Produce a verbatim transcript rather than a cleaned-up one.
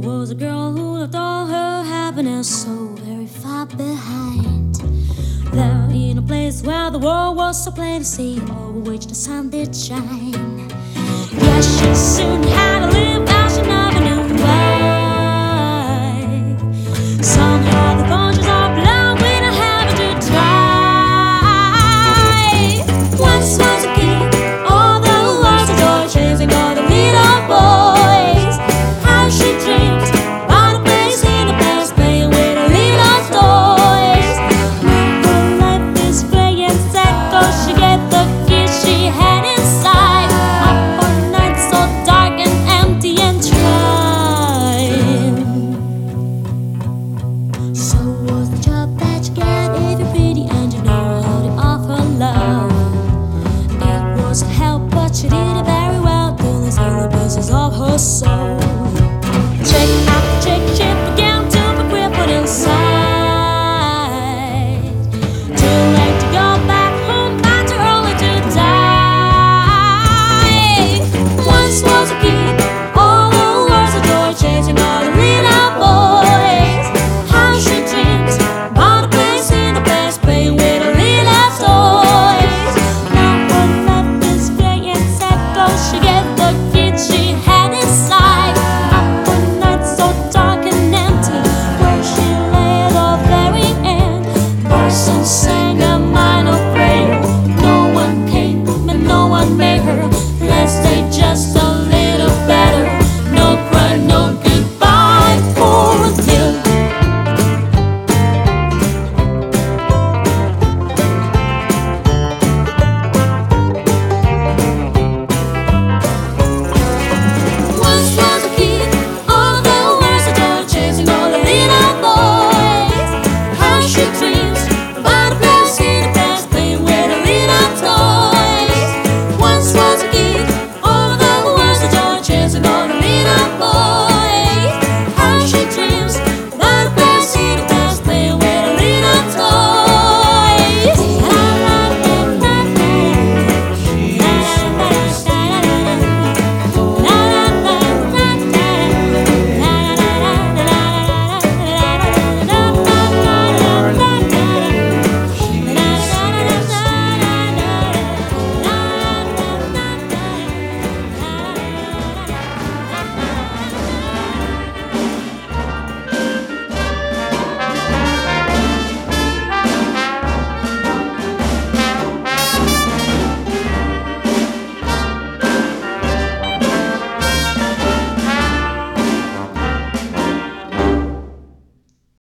was a girl who left all her happiness so very far behind. There in a place where the world was so plain to see, over which the sun did shine. Yes, she soon had to leave.